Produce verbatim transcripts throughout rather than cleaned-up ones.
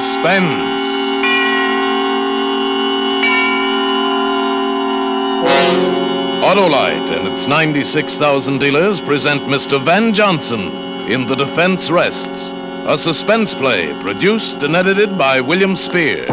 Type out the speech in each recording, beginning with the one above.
Suspense. Autolite and its ninety-six thousand dealers present Mister Van Johnson in The Defense Rests, a suspense play produced and edited by William Spear.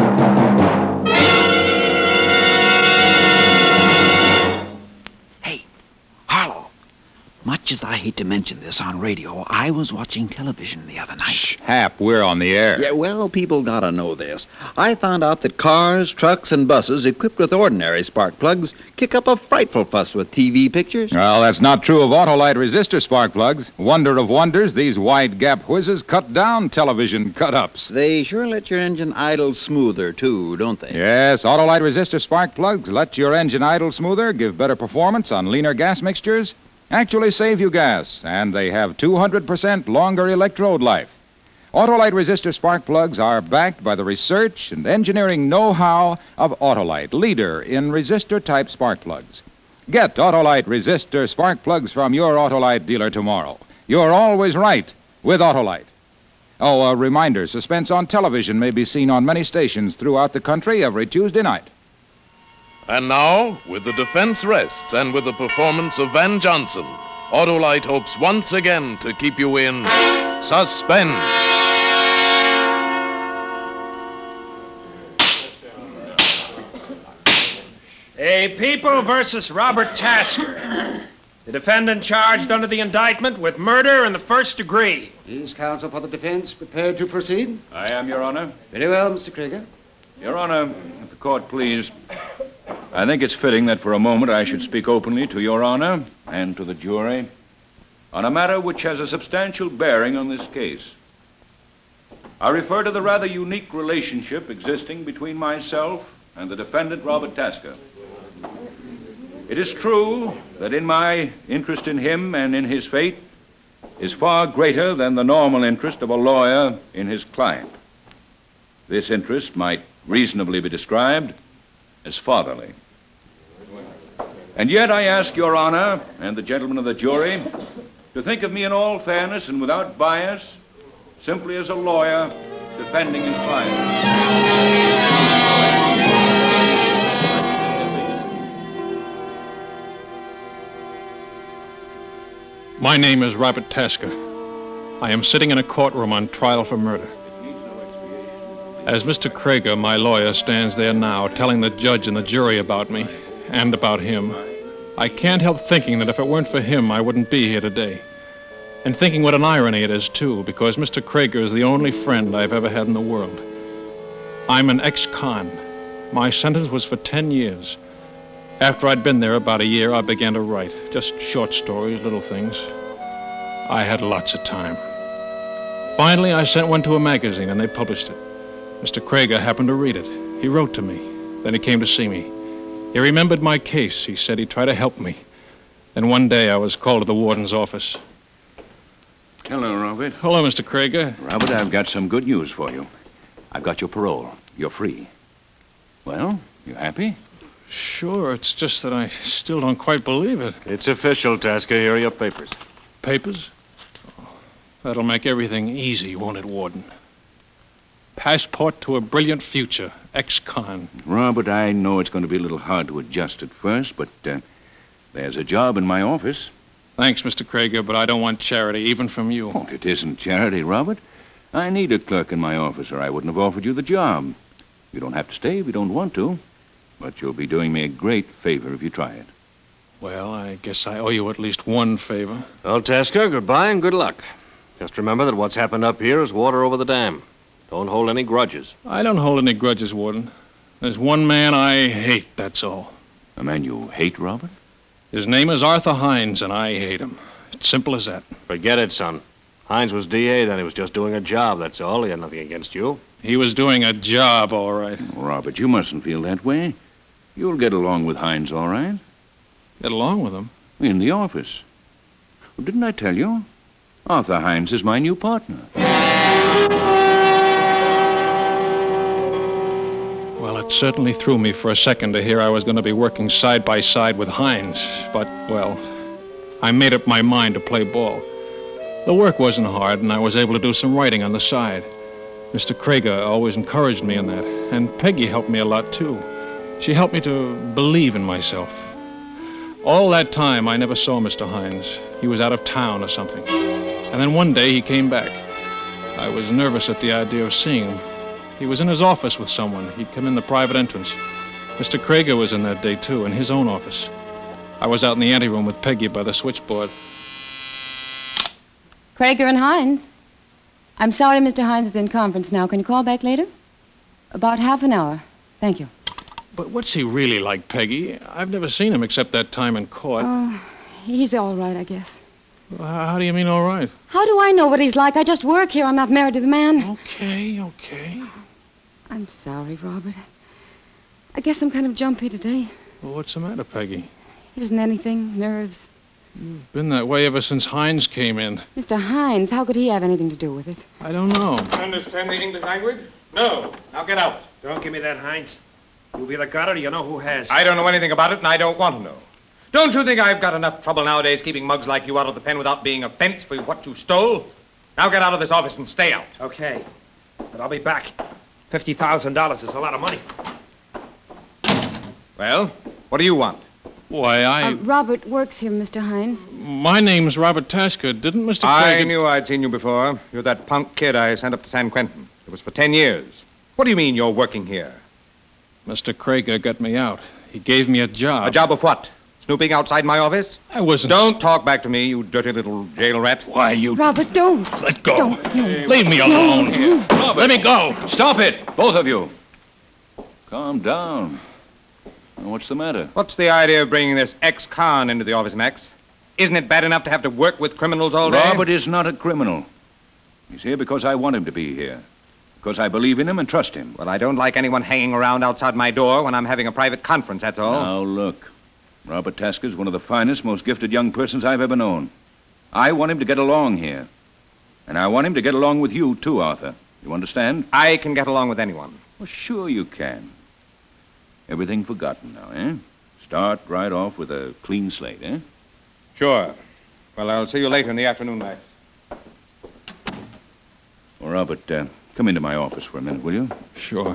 Hey, Harlow, much as I hate to mention this on radio, I was watching television the other night. Shh, Hap, we're on the air. Yeah, well, people gotta know this. I found out that cars, trucks, and buses equipped with ordinary spark plugs kick up a frightful fuss with T V pictures. Well, that's not true of Autolite resistor spark plugs. Wonder of wonders, these wide-gap whizzes cut down television cut-ups. They sure let your engine idle smoother, too, don't they? Yes, Autolite resistor spark plugs let your engine idle smoother, give better performance on leaner gas mixtures, actually save you gas, and they have two hundred percent longer electrode life. Autolite resistor spark plugs are backed by the research and engineering know-how of Autolite, leader in resistor-type spark plugs. Get Autolite resistor spark plugs from your Autolite dealer tomorrow. You're always right with Autolite. Oh, a reminder, Suspense on television may be seen on many stations throughout the country every Tuesday night. And now, with The Defense Rests and with the performance of Van Johnson, Autolite hopes once again to keep you in suspense. A People versus Robert Tasker. The defendant charged under the indictment with murder in the first degree. Is counsel for the defense prepared to proceed? I am, Your Honor. Very well, Mister Krieger. Your Honor, if the court please, I think it's fitting that for a moment I should speak openly to Your Honor and to the jury on a matter which has a substantial bearing on this case. I refer to the rather unique relationship existing between myself and the defendant, Robert Tasker. It is true that in my interest in him and in his fate is far greater than the normal interest of a lawyer in his client. This interest might reasonably be described as fatherly. And yet I ask Your Honor and the gentlemen of the jury to think of me in all fairness and without bias, simply as a lawyer defending his client. My name is Robert Tasker. I am sitting in a courtroom on trial for murder. As Mister Krieger, my lawyer, stands there now telling the judge and the jury about me and about him, I can't help thinking that if it weren't for him, I wouldn't be here today. And thinking what an irony it is, too, because Mister Krieger is the only friend I've ever had in the world. I'm an ex-con. My sentence was for ten years. After I'd been there about a year, I began to write. Just short stories, little things. I had lots of time. Finally, I sent one to a magazine, and they published it. Mister Krieger happened to read it. He wrote to me. Then he came to see me. He remembered my case. He said he'd try to help me. Then one day, I was called to the warden's office. Hello, Robert. Hello, Mister Krieger. Robert, I've got some good news for you. I've got your parole. You're free. Well, you happy? Sure, it's just that I still don't quite believe it. It's official, Tasker. Here are your papers. Papers? Oh, that'll make everything easy, won't it, Warden? Passport to a brilliant future, ex-con. Robert, I know it's going to be a little hard to adjust at first, but uh, there's a job in my office. Thanks, Mister Krieger, but I don't want charity, even from you. Oh, it isn't charity, Robert. I need a clerk in my office, or I wouldn't have offered you the job. You don't have to stay if you don't want to. But you'll be doing me a great favor if you try it. Well, I guess I owe you at least one favor. Well, Tasker, goodbye and good luck. Just remember that what's happened up here is water over the dam. Don't hold any grudges. I don't hold any grudges, Warden. There's one man I hate, that's all. A man you hate, Robert? His name is Arthur Hines, and I hate him. It's simple as that. Forget it, son. Hines was D A, then he was just doing a job, that's all. He had nothing against you. He was doing a job, all right. Oh, Robert, you mustn't feel that way. You'll get along with Hines, all right? Get along with him? In the office. Well, didn't I tell you? Arthur Hines is my new partner. Well, it certainly threw me for a second to hear I was going to be working side by side with Hines. But, well, I made up my mind to play ball. The work wasn't hard, and I was able to do some writing on the side. Mister Krager always encouraged me in that, and Peggy helped me a lot, too. She helped me to believe in myself. All that time, I never saw Mister Hines. He was out of town or something. And then one day, he came back. I was nervous at the idea of seeing him. He was in his office with someone. He'd come in the private entrance. Mister Krager was in that day, too, in his own office. I was out in the anteroom with Peggy by the switchboard. Krager and Hines. I'm sorry Mister Hines is in conference now. Can you call back later? About half an hour. Thank you. But what's he really like, Peggy? I've never seen him except that time in court. Oh, he's all right, I guess. Well, How do you mean, all right? How do I know what he's like? I just work here. I'm not married to the man. Okay, okay. I'm sorry, Robert. I guess I'm kind of jumpy today. Well, what's the matter, Peggy? It isn't anything. Nerves. Been that way ever since Hines came in. Mister Hines, how could he have anything to do with it? I don't know. Understand the English language? No. Now get out. Don't give me that, Hines. You've either got it or you know who has. I don't know anything about it, and I don't want to know. Don't you think I've got enough trouble nowadays keeping mugs like you out of the pen without being a fence for what you stole? Now get out of this office and stay out. Okay. But I'll be back. fifty thousand dollars is a lot of money. Well, what do you want? Why, I... Uh, Robert works here, Mister Hines. My name's Robert Tasker. Didn't Mister I Krager... knew I'd seen you before. You're that punk kid I sent up to San Quentin. It was for ten years. What do you mean you're working here? Mister Krager got me out. He gave me a job. A job of what? Snooping outside my office? I wasn't... Don't talk back to me, you dirty little jail rat. Why, you... Robert, don't. Let go. Don't. No. Leave me alone here. Robert, Let me go. Stop it, both of you. Calm down. What's the matter? What's the idea of bringing this ex-con into the office, Max? Isn't it bad enough to have to work with criminals all day? Robert is not a criminal. He's here because I want him to be here. Because I believe in him and trust him. Well, I don't like anyone hanging around outside my door when I'm having a private conference, that's all. Now, look. Robert Tasker's one of the finest, most gifted young persons I've ever known. I want him to get along here. And I want him to get along with you, too, Arthur. You understand? I can get along with anyone. Well, sure you can. Everything forgotten now, eh? Start right off with a clean slate, eh? Sure. Well, I'll see you later in the afternoon, Max. Well, Robert, uh, come into my office for a minute, will you? Sure.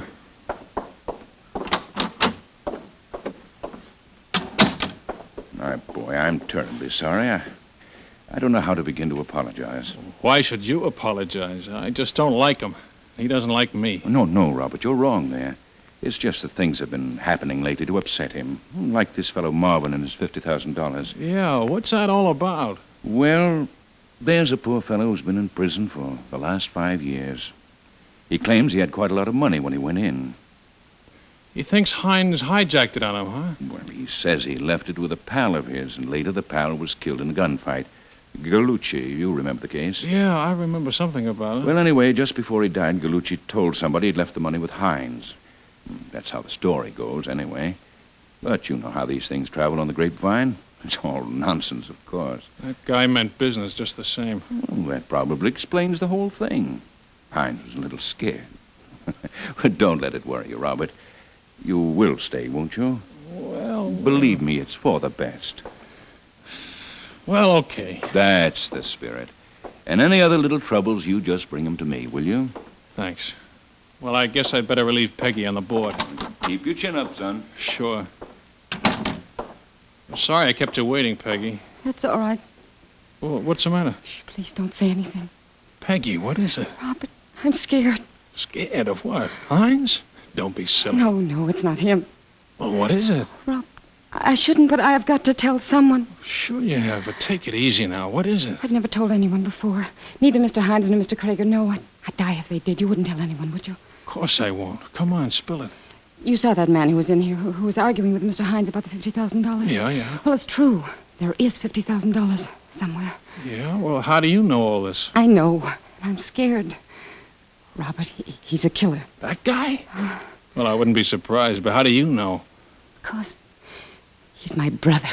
All right, boy, I'm terribly sorry. I, I don't know how to begin to apologize. Why should you apologize? I just don't like him. He doesn't like me. No, no, Robert, you're wrong there. It's just that things have been happening lately to upset him. Like this fellow Marvin and his fifty thousand dollars. Yeah, what's that all about? Well, there's a poor fellow who's been in prison for the last five years. He claims he had quite a lot of money when he went in. He thinks Hines hijacked it on him, huh? Well, he says he left it with a pal of his, and later the pal was killed in a gunfight. Gallucci, you remember the case? Yeah, I remember something about it. Well, anyway, just before he died, Gallucci told somebody he'd left the money with Hines. That's how the story goes, anyway. But you know how these things travel on the grapevine. It's all nonsense, of course. That guy meant business just the same. Well, that probably explains the whole thing. Hines was a little scared. But don't let it worry you, Robert. You will stay, won't you? Well... Believe me, it's for the best. Well, okay. That's the spirit. And any other little troubles, you just bring them to me, will you? Thanks. Well, I guess I'd better relieve Peggy on the board. Keep your chin up, son. Sure. I'm sorry I kept you waiting, Peggy. That's all right. Well, what's the matter? Shh, please don't say anything. Peggy, what is it? Robert, I'm scared. Scared of what? Hines? Don't be silly. No, no, it's not him. Well, what is it? Rob, I shouldn't, but I've got to tell someone. Sure you have, but take it easy now. What is it? I've never told anyone before. Neither Mister Hines nor Mister Krager know. I'd, I'd die if they did. You wouldn't tell anyone, would you? Of course I won't. Come on, spill it. You saw that man who was in here, who, who was arguing with Mister Hines about the fifty thousand dollars? Yeah, yeah. Well, it's true. There is fifty thousand dollars somewhere. Yeah? Well, how do you know all this? I know. I'm scared. Robert, he, he's a killer. That guy? Well, I wouldn't be surprised, but how do you know? Because he's my brother.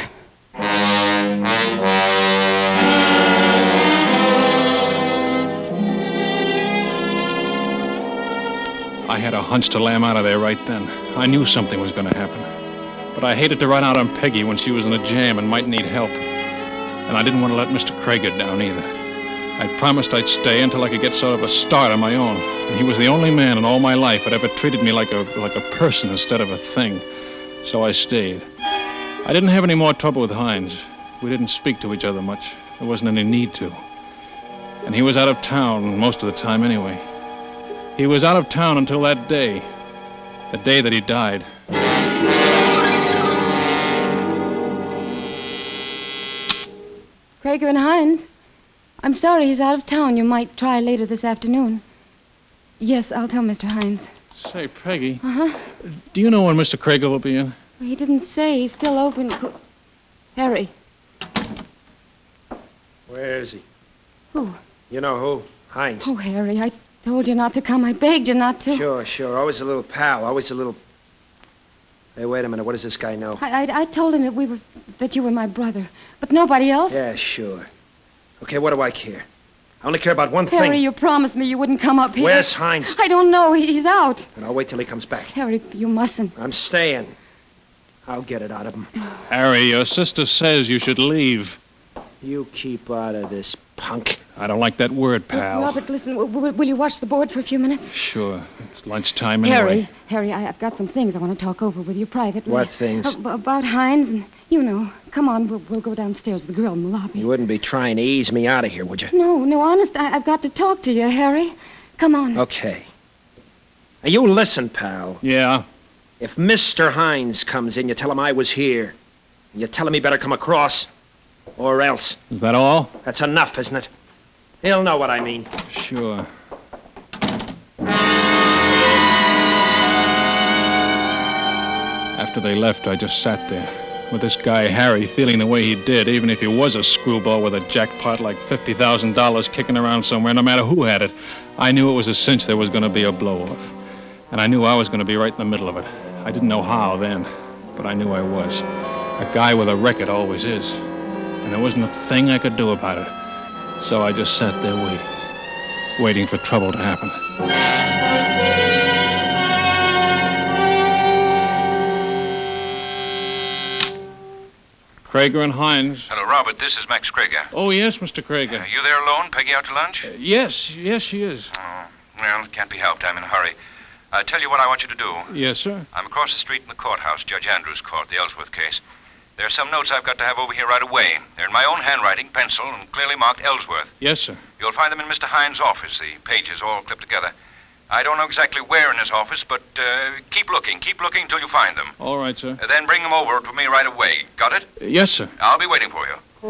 I had a hunch to lay him out of there right then. I knew something was going to happen. But I hated to run out on Peggy when she was in a jam and might need help. And I didn't want to let Mister Krager down either. I promised I'd stay until I could get sort of a start on my own. And he was the only man in all my life that ever treated me like a like a person instead of a thing. So I stayed. I didn't have any more trouble with Hines. We didn't speak to each other much. There wasn't any need to. And he was out of town most of the time anyway. He was out of town until that day. The day that he died. Krager and Hines, I'm sorry he's out of town. You might try later this afternoon. Yes, I'll tell Mister Hines. Say, Peggy. Uh-huh. Do you know when Mister Krager will be in? Well, he didn't say. He's still open. Harry. Where is he? Who? You know who? Hines. Oh, Harry, I told you not to come. I begged you not to. Sure, sure. Always a little pal. Always a little... Hey, wait a minute. What does this guy know? I, I, I told him that we were, that you were my brother, but nobody else. Yeah, sure. Okay, what do I care? I only care about one Harry, thing. you promised me you wouldn't come up here. Where's Hines? I don't know. He, he's out. And I'll wait till he comes back. Harry, you mustn't. I'm staying. I'll get it out of him. Harry, your sister says you should leave. You keep out of this, punk. I don't like that word, pal. Robert, listen, w- w- will you watch the board for a few minutes? Sure. It's lunchtime anyway. Harry, Harry, I, I've got some things I want to talk over with you privately. What things? Uh, about Hines and, you know. Come on, we'll, we'll go downstairs to the grill in the lobby. You wouldn't be trying to ease me out of here, would you? No, no, honest, I, I've got to talk to you, Harry. Come on. Okay. Now, you listen, pal. Yeah? If Mister Hines comes in, you tell him I was here. And you tell him he better come across. Or else. Is that all? That's enough, isn't it? He'll know what I mean. Sure. After they left, I just sat there, with this guy, Harry, feeling the way he did, even if he was a screwball with a jackpot like fifty thousand dollars kicking around somewhere, no matter who had it. I knew it was a cinch there was going to be a blow-off. And I knew I was going to be right in the middle of it. I didn't know how then, but I knew I was. A guy with a record always is. And there wasn't a thing I could do about it. So I just sat there waiting, waiting for trouble to happen. Krager and Hines. Hello, Robert. This is Max Krager. Oh, yes, Mister Krager. Uh, you there alone? Peggy out to lunch? Uh, yes, yes, she is. Oh, well, it can't be helped. I'm in a hurry. I'll tell you what I want you to do. Yes, sir. I'm across the street in the courthouse, Judge Andrews' court, the Ellsworth case. There are some notes I've got to have over here right away. They're in my own handwriting, pencil, and clearly marked Ellsworth. Yes, sir. You'll find them in Mister Hines' office, the pages all clipped together. I don't know exactly where in his office, but uh, keep looking. Keep looking until you find them. All right, sir. Uh, then bring them over to me right away. Got it? Uh, yes, sir. I'll be waiting for you.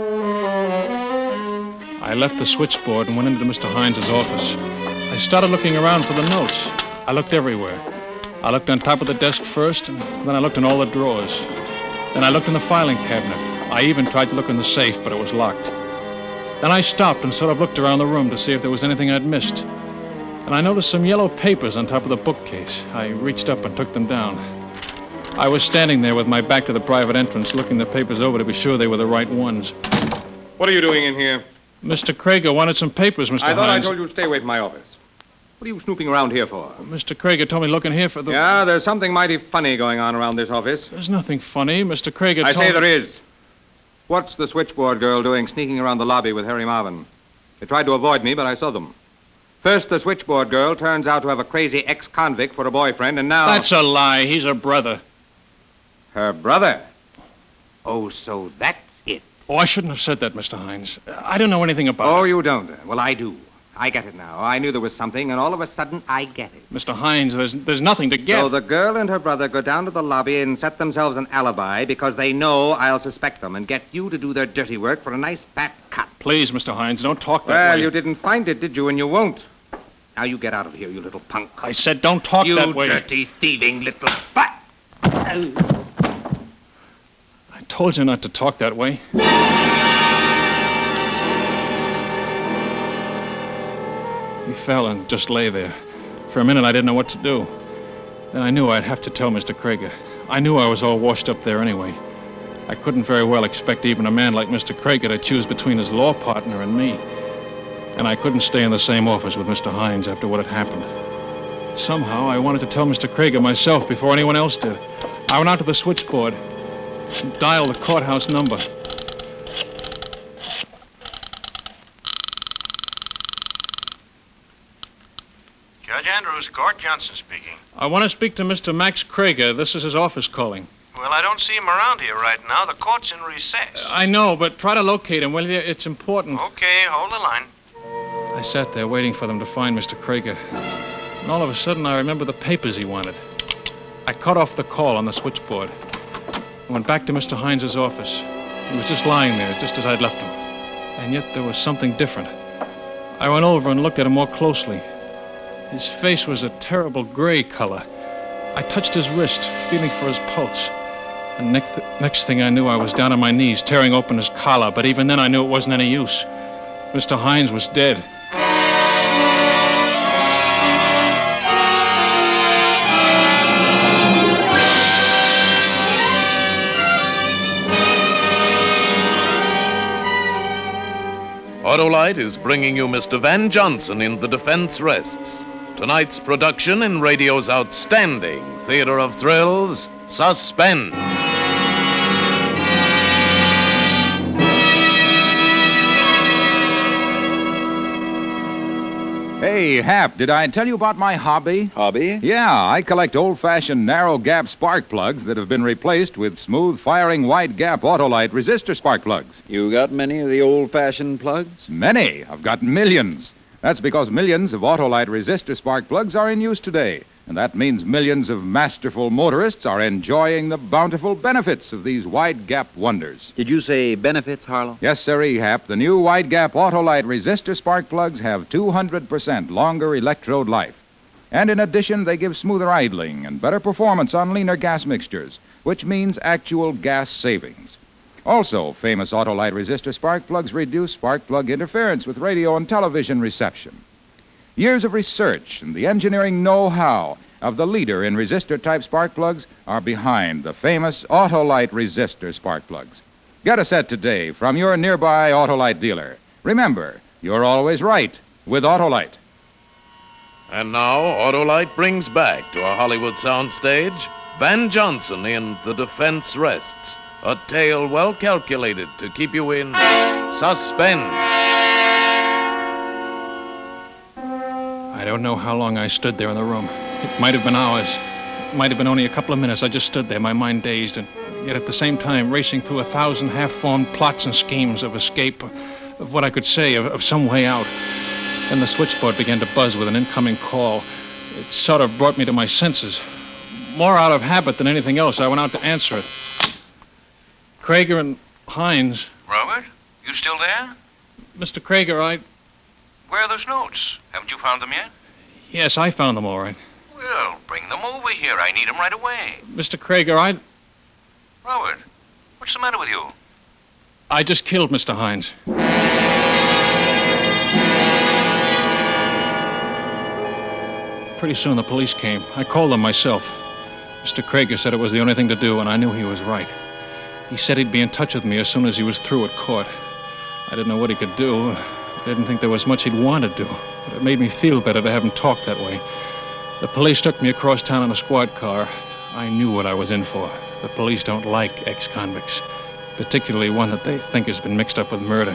I left the switchboard and went into Mister Hines' office. I started looking around for the notes. I looked everywhere. I looked on top of the desk first, and then I looked in all the drawers. Then I looked in the filing cabinet. I even tried to look in the safe, but it was locked. Then I stopped and sort of looked around the room to see if there was anything I'd missed. And I noticed some yellow papers on top of the bookcase. I reached up and took them down. I was standing there with my back to the private entrance, looking the papers over to be sure they were the right ones. What are you doing in here? Mister Krager wanted some papers, Mister I thought Hines. I told you to stay away from my office. What are you snooping around here for? Mister Krager told me to look in here for the... Yeah, there's something mighty funny going on around this office. There's nothing funny. Mister Krager I told say me... there is. What's the switchboard girl doing sneaking around the lobby with Harry Marvin? They tried to avoid me, but I saw them. First, the switchboard girl turns out to have a crazy ex-convict for a boyfriend, and now... That's a lie. He's a brother. Her brother? Oh, so that's it. Oh, I shouldn't have said that, Mister Hines. I don't know anything about Oh, it. you don't? Well, I do. I get it now. I knew there was something, and all of a sudden, I get it. Mister Hines, there's, there's nothing to get. So the girl and her brother go down to the lobby and set themselves an alibi because they know I'll suspect them and get you to do their dirty work for a nice fat cut. Please, Mister Hines, don't talk that Well, way. you didn't find it, did you? And you won't. Now you get out of here, you little punk. I said don't talk you that way. You dirty, thieving little butt. I told you not to talk that way. He fell and just lay there. For a minute, I didn't know what to do. Then I knew I'd have to tell Mister Krager. I knew I was all washed up there anyway. I couldn't very well expect even a man like Mister Krager to choose between his law partner and me. And I couldn't stay in the same office with Mister Hines after what had happened. Somehow, I wanted to tell Mister Krager myself before anyone else did. I went out to the switchboard and dialed the courthouse number. Police Court, Johnson speaking. I want to speak to Mister Max Krager. This is his office calling. Well, I don't see him around here right now. The court's in recess. I know, but try to locate him, will you? It's important. Okay, hold the line. I sat there waiting for them to find Mister Krager. And all of a sudden, I remember the papers he wanted. I cut off the call on the switchboard. I went back to Mister Hines's office. He was just lying there, just as I'd left him. And yet there was something different. I went over and looked at him more closely. His face was a terrible gray color. I touched his wrist, feeling for his pulse. And next, next thing I knew, I was down on my knees, tearing open his collar. But even then, I knew it wasn't any use. Mister Hines was dead. Autolite is bringing you Mister Van Johnson in The Defense Rests. Tonight's production in radio's outstanding theater of thrills, Suspense. Hey, Hap, did I tell you about my hobby? Hobby? Yeah, I collect old-fashioned narrow-gap spark plugs that have been replaced with smooth-firing wide-gap Autolite resistor spark plugs. You got many of the old-fashioned plugs? Many. I've got millions. That's because millions of Autolite resistor spark plugs are in use today. And that means millions of masterful motorists are enjoying the bountiful benefits of these wide-gap wonders. Did you say benefits, Harlow? Yes, sir, Hap. The new wide-gap Autolite resistor spark plugs have two hundred percent longer electrode life. And in addition, they give smoother idling and better performance on leaner gas mixtures, which means actual gas savings. Also, famous Autolite resistor spark plugs reduce spark plug interference with radio and television reception. Years of research and the engineering know-how of the leader in resistor-type spark plugs are behind the famous Autolite resistor spark plugs. Get a set today from your nearby Autolite dealer. Remember, you're always right with Autolite. And now, Autolite brings back to our Hollywood soundstage Van Johnson in The Defense Rests, a tale well calculated to keep you in suspense. I don't know how long I stood there in the room. It might have been hours. It might have been only a couple of minutes. I just stood there, my mind dazed, and yet at the same time racing through a thousand half-formed plots and schemes of escape, of what I could say, of, of some way out. Then the switchboard began to buzz with an incoming call. It sort of brought me to my senses. More out of habit than anything else, I went out to answer it. Krager and Hines. Robert, you still there? Mister Krager, I... Where are those notes? Haven't you found them yet? Yes, I found them all right. Well, bring them over here. I need them right away. Mister Krager, I... Robert, what's the matter with you? I just killed Mister Hines. Pretty soon the police came. I called them myself. Mister Krager said it was the only thing to do, and I knew he was right. He said he'd be in touch with me as soon as he was through at court. I didn't know what he could do. I didn't think there was much he'd want to do, but it made me feel better to have him talk that way. The police took me across town in a squad car. I knew what I was in for. The police don't like ex-convicts, particularly one that they think has been mixed up with murder.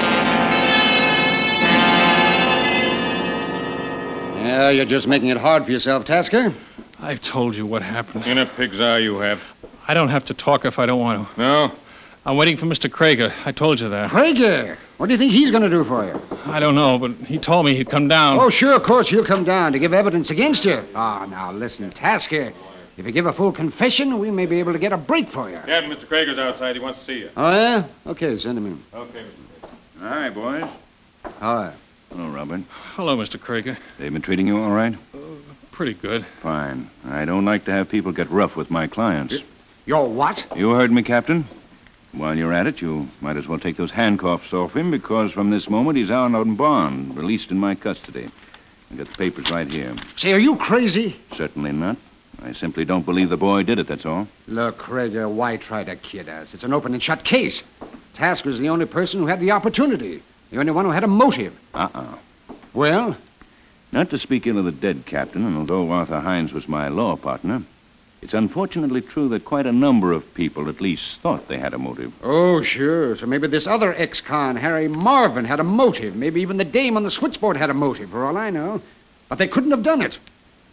Yeah, you're just making it hard for yourself, Tasker. I've told you what happened. In a pig's eye you have. I don't have to talk if I don't want to. No? I'm waiting for Mister Krager. I told you that. Krager? What do you think he's going to do for you? I don't know, but he told me he'd come down. Oh, sure, of course, he'll come down to give evidence against you. Ah, now, listen, Tasker. If you give a full confession, we may be able to get a break for you. Captain, Mister Krager's outside. He wants to see you. Oh, yeah? Okay, send him in. Okay, Mister Krager. All right, boys. Hi. Hello, Robert. Hello, Mister Krager. They've been treating you all right? Uh, pretty good. Fine. I don't like to have people get rough with my clients. You're what? You heard me, Captain. While you're at it, you might as well take those handcuffs off him, because from this moment he's out on bond, released in my custody. I got the papers right here. Say, are you crazy? Certainly not. I simply don't believe the boy did it, that's all. Look, Krager, why try to kid us? It's an open and shut case. Tasker's the only person who had the opportunity. The only one who had a motive. Uh-uh. Well? Not to speak ill of the dead, Captain, and although Arthur Hines was my law partner, it's unfortunately true that quite a number of people at least thought they had a motive. Oh, sure. So maybe this other ex-con, Harry Marvin, had a motive. Maybe even the dame on the switchboard had a motive, for all I know. But they couldn't have done it.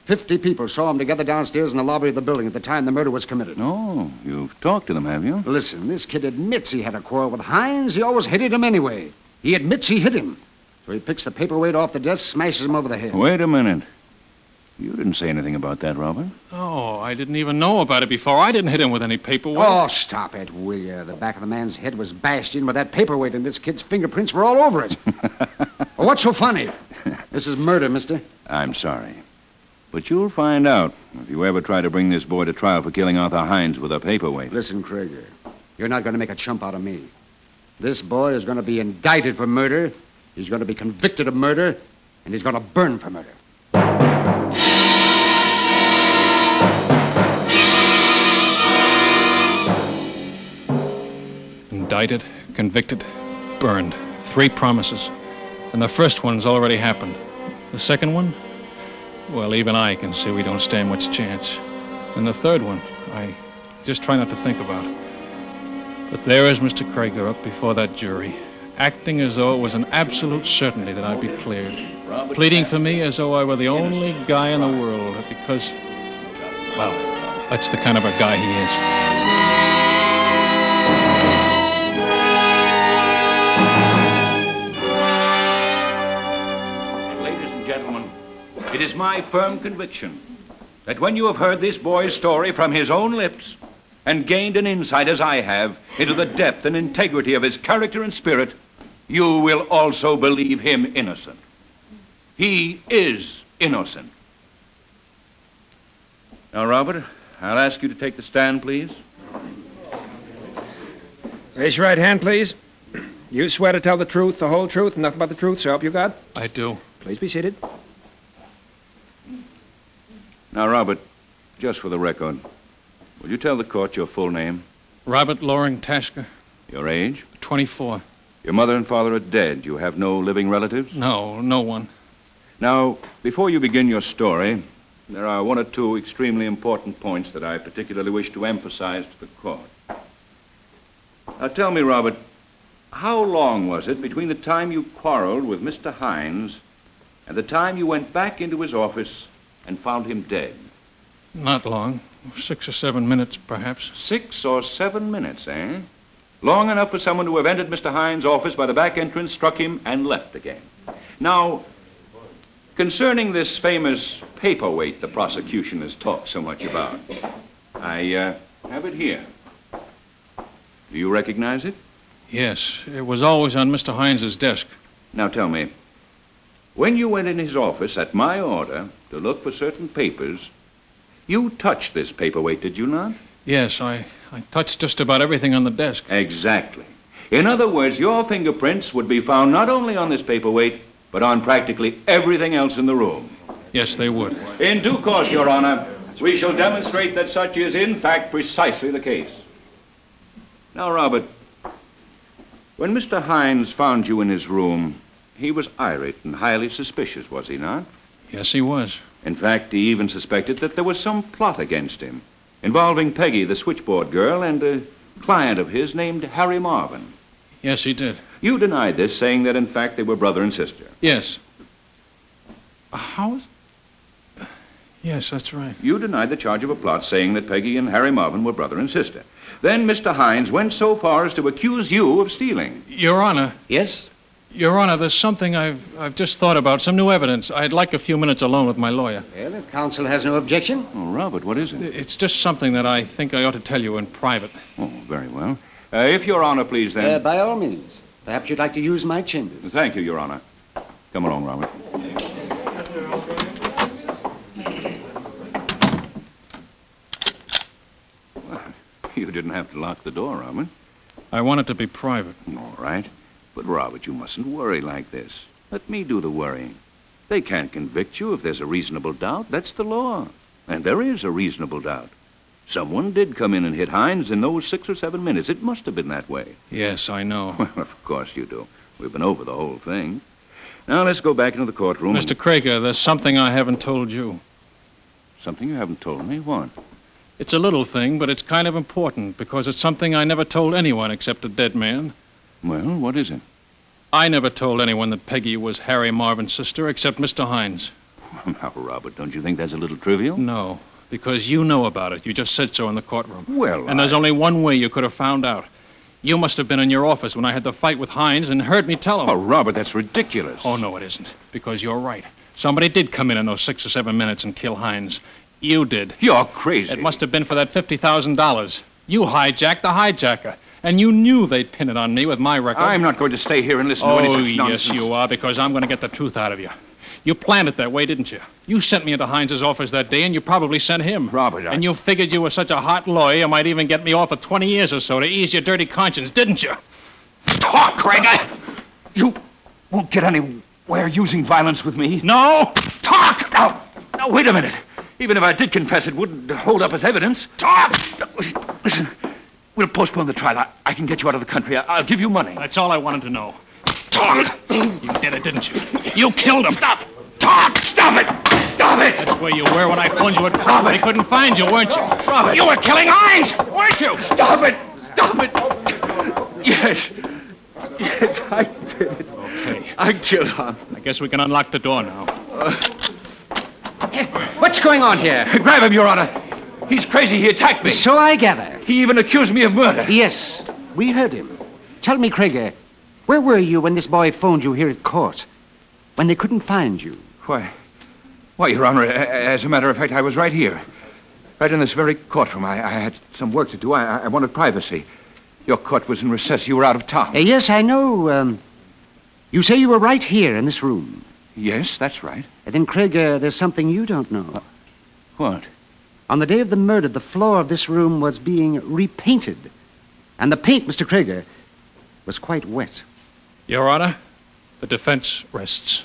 Fifty people saw him together downstairs in the lobby of the building at the time the murder was committed. Oh, you've talked to them, have you? Listen, this kid admits he had a quarrel with Hines. He always hated him anyway. He admits he hit him. So he picks the paperweight off the desk, smashes him over the head. Wait a minute. You didn't say anything about that, Robert. Oh, I didn't even know about it before. I didn't hit him with any paperweight. Oh, stop it, will you? The back of the man's head was bashed in with that paperweight, and this kid's fingerprints were all over it. Well, what's so funny? This is murder, mister. I'm sorry. But you'll find out if you ever try to bring this boy to trial for killing Arthur Hines with a paperweight. Listen, Krieger, you're not going to make a chump out of me. This boy is going to be indicted for murder, he's going to be convicted of murder, and he's going to burn for murder. Indicted, convicted, burned. Three promises. And the first one's already happened. The second one? Well, even I can see we don't stand much chance. And the third one, I just try not to think about. But there is Mister Krieger up before that jury, acting as though it was an absolute certainty that I'd be cleared. Pleading for me as though I were the only guy in the world because, well, that's the kind of a guy he is. Ladies and gentlemen, it is my firm conviction that when you have heard this boy's story from his own lips and gained an insight, as I have, into the depth and integrity of his character and spirit, you will also believe him innocent. He is innocent. Now, Robert, I'll ask you to take the stand, please. Raise your right hand, please. You swear to tell the truth, the whole truth, and nothing but the truth, so help you God? I do. Please be seated. Now, Robert, just for the record, will you tell the court your full name? Robert Loring Tasker. Your age? twenty-four. Your mother and father are dead. You have no living relatives? No, no one. Now, before you begin your story, there are one or two extremely important points that I particularly wish to emphasize to the court. Now, tell me, Robert, how long was it between the time you quarreled with Mister Hines and the time you went back into his office and found him dead? Not long. Six or seven minutes, perhaps. Six or seven minutes, eh? Long enough for someone to have entered Mister Hines' office by the back entrance, struck him, and left again. Now, concerning this famous paperweight the prosecution has talked so much about, I uh, have it here. Do you recognize it? Yes, it was always on Mister Hines's desk. Now tell me, when you went in his office at my order to look for certain papers, you touched this paperweight, did you not? Yes, I, I touched just about everything on the desk. Exactly. In other words, your fingerprints would be found not only on this paperweight, but on practically everything else in the room. Yes, they would. In due course, Your Honor, we shall demonstrate that such is, in fact, precisely the case. Now, Robert, when Mister Hines found you in his room, he was irate and highly suspicious, was he not? Yes, he was. In fact, he even suspected that there was some plot against him, involving Peggy, the switchboard girl, and a client of his named Harry Marvin. Yes, he did. You denied this, saying that, in fact, they were brother and sister. Yes. How is... Yes, that's right. You denied the charge of a plot, saying that Peggy and Harry Marvin were brother and sister. Then Mister Hines went so far as to accuse you of stealing. Your Honor. Yes? Your Honor, there's something I've I've just thought about, some new evidence. I'd like a few minutes alone with my lawyer. Well, if counsel has no objection. Oh, Robert, what is it? It's just something that I think I ought to tell you in private. Oh, very well. Uh, if Your Honor, please, then... Uh, by all means. Perhaps you'd like to use my chambers. Thank you, Your Honor. Come along, Robert. Well, you didn't have to lock the door, Robert. I want it to be private. All right. But, Robert, you mustn't worry like this. Let me do the worrying. They can't convict you if there's a reasonable doubt. That's the law. And there is a reasonable doubt. Someone did come in and hit Hines in those six or seven minutes. It must have been that way. Yes, I know. Well, of course you do. We've been over the whole thing. Now, let's go back into the courtroom. Mister Krieger, there's something I haven't told you. Something you haven't told me? What? It's a little thing, but it's kind of important because it's something I never told anyone except a dead man. Well, what is it? I never told anyone that Peggy was Harry Marvin's sister except Mister Hines. Now, Robert, don't you think that's a little trivial? No, because you know about it. You just said so in the courtroom. Well, And there's I- only one way you could have found out. You must have been in your office when I had the fight with Hines and heard me tell him. Oh, Robert, that's ridiculous. Oh, no, it isn't. Because you're right. Somebody did come in in those six or seven minutes and kill Hines. You did. You're crazy. It must have been for that fifty thousand dollars. You hijacked the hijacker. And you knew they'd pin it on me with my record. I'm not going to stay here and listen oh, to any such nonsense. yes, you are, because I'm going to get the truth out of you. You planned it that way, didn't you? You sent me into Hines's office that day, and you probably sent him. Robert, I... And you figured you were such a hot lawyer, you might even get me off for twenty years or so to ease your dirty conscience, didn't you? Talk, Craig. I... You won't get anywhere using violence with me. No! Talk! Now, now, wait a minute. Even if I did confess, it wouldn't hold up as evidence. Talk! Listen, we'll postpone the trial. I, I can get you out of the country. I, I'll give you money. That's all I wanted to know. Talk! You did it, didn't you? You killed him. Stop! Talk! Stop it! Stop it! That's where you were when I phoned you at court. They couldn't find you, weren't you? Robert! You were killing Hines, weren't you? Stop it! Stop it! Yes. Yes, I did it. Okay. I killed him. I guess we can unlock the door now. What's going on here? Grab him, Your Honor. He's crazy. He attacked me. So I gather. He even accused me of murder. Yes, we heard him. Tell me, Krieger, where were you when this boy phoned you here at court? When they couldn't find you? Why, why, Your Honor, a- as a matter of fact, I was right here. Right in this very courtroom. I, I had some work to do. I, I wanted privacy. Your court was in recess. You were out of town. Uh, yes, I know. Um, you say you were right here in this room. Yes, that's right. And then, Krieger, there's something you don't know. What? On the day of the murder, the floor of this room was being repainted. And the paint, Mister Krieger, was quite wet. Your Honor, the defense rests.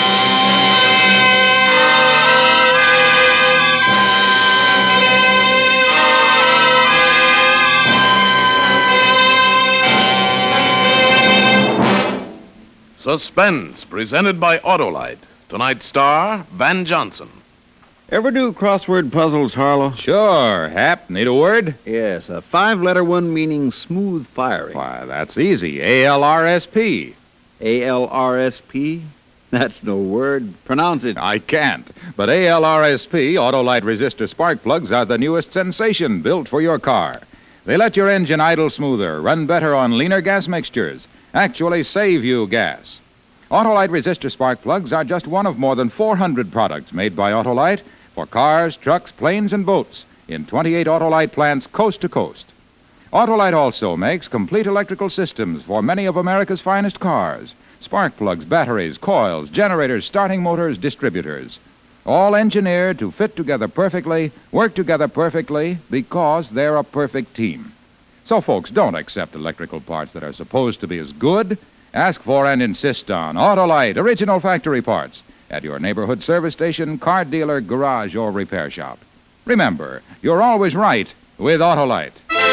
Suspense, presented by Autolite. Tonight's star, Van Johnson. Ever do crossword puzzles, Harlow? Sure. Hap, need a word? Yes, a five-letter one meaning smooth firing. Why, that's easy. A L R S P. A L R S P? That's no word. Pronounce it. I can't. But A L R S P, Autolite resistor spark plugs, are the newest sensation built for your car. They let your engine idle smoother, run better on leaner gas mixtures, actually save you gas. Autolite resistor spark plugs are just one of more than four hundred products made by Autolite for cars, trucks, planes, and boats in twenty-eight Autolite plants coast to coast. Autolite also makes complete electrical systems for many of America's finest cars. Spark plugs, batteries, coils, generators, starting motors, distributors. All engineered to fit together perfectly, work together perfectly, because they're a perfect team. So, folks, don't accept electrical parts that are supposed to be as good. Ask for and insist on Autolite original factory parts at your neighborhood service station, car dealer, garage, or repair shop. Remember, you're always right with Autolite.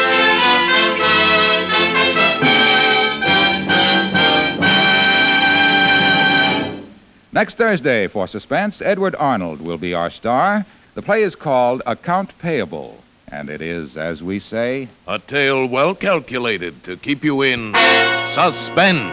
Next Thursday, for Suspense, Edward Arnold will be our star. The play is called Account Payable, and it is, as we say, A tale well calculated to keep you in suspense.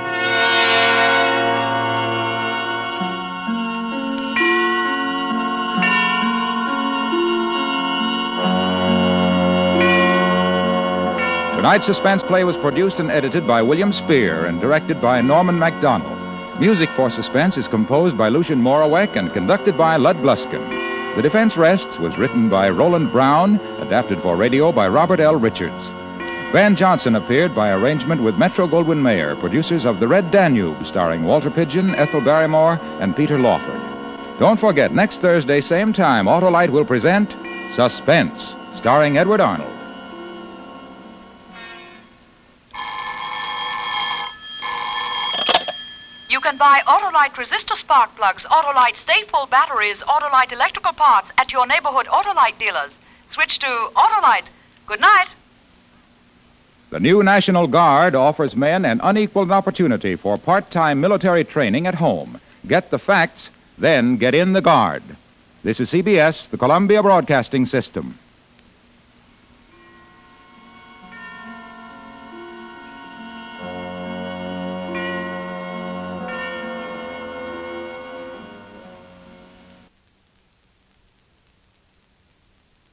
Tonight's suspense play was produced and edited by William Spear and directed by Norman MacDonald. Music for Suspense is composed by Lucian Morawek and conducted by Lud Bluskin. The Defense Rests was written by Roland Brown, adapted for radio by Robert L. Richards. Van Johnson appeared by arrangement with Metro-Goldwyn-Mayer, producers of The Red Danube, starring Walter Pidgeon, Ethel Barrymore, and Peter Lawford. Don't forget, next Thursday, same time, Autolite will present Suspense, starring Edward Arnold. You can buy Autolite resistor spark plugs, Autolite stay-full batteries, Autolite electrical parts at your neighborhood Autolite dealers. Switch to Autolite. Good night. The new National Guard offers men an unequaled opportunity for part-time military training at home. Get the facts, then get in the Guard. This is C B S, the Columbia Broadcasting System.